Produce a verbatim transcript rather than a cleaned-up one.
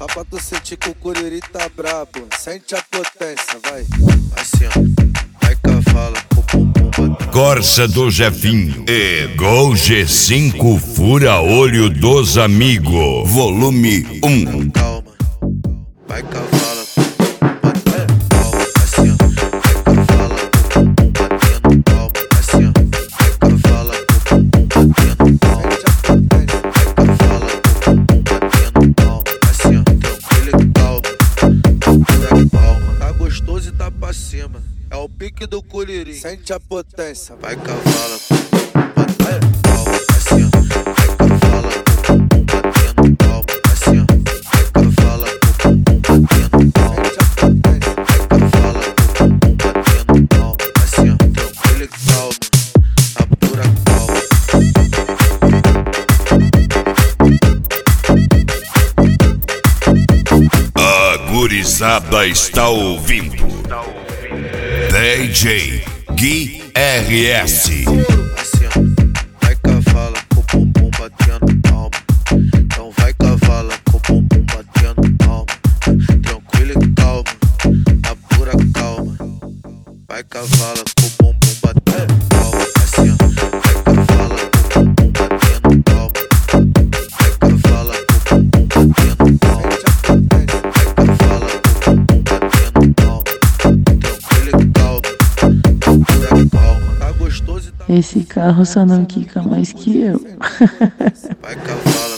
Só pra tu sentir que o Curirim tá brabo. Sente a potência, vai. Assim, ó, vai cavala, com o bumbum batendo. Corsa do Jefinho e Gol G cinco Fura Olho dos Amigos, volume um. Calma, vai cavala, com o bumbum batendo palma. Assim, ó, vai cavala, com o bumbum batendo palma. Assim, ó, vai cavala, com o bumbum batendo palma. Sente a potência. Vai cavala, com o bumbum batendo palma. Assim, ó, tranquilo e calma, procura calma. Tá gostoso e tá pra cima, é o pique do Curirim. Sente a potência. Vai cavala, com o bumbum batendo palma. Assim, ó, vai cavala, com o bumbum batendo palma. Assim, ó, vai cavala, com o bumbum batendo palma. Sente a potência. Vai cavala, com o bumbum batendo palma. Assim, ó, tranquilo e calma, a pura calma. A gurizada está ouvindo D J Gui R S. Assim, ó, vai cavala, com o bumbum batendo palma. Então vai cavala, com o bumbum batendo palma. Tranquilo e calma, na pura calma. Vai cavala, com o bumbum batendo palma. Assim, ó, vai cavala, com o bumbum batendo palma. Vai cavala, com o bumbum batendo palma. Sente a potência. Vai cavala, com o bumbum batendo palma. Tranquilo e calma, na pura calma. Tá gostoso e tá. Esse carro só não quica mais que eu. Vai cavala,